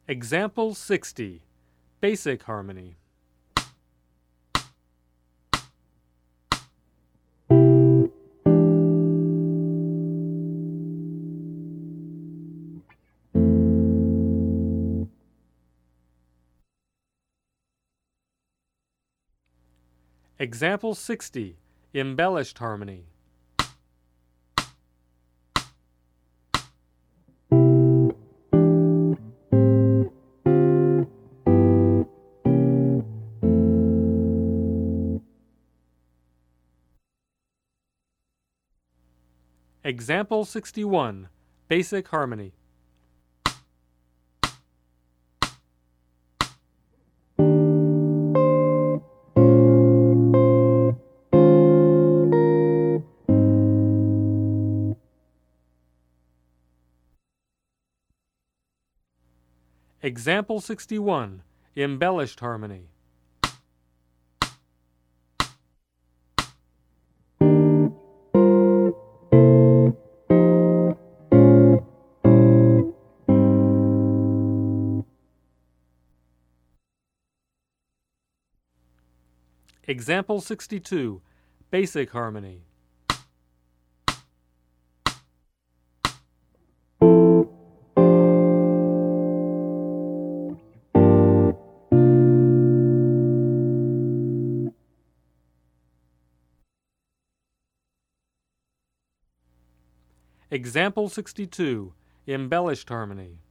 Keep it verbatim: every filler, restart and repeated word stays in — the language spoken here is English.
Example sixty. Basic harmony. Example sixty. Embellished harmony. Example sixty-one. Basic harmony. Example sixty-one. Embellished harmony. Example sixty-two. Basic harmony. Example sixty-two. Embellished harmony.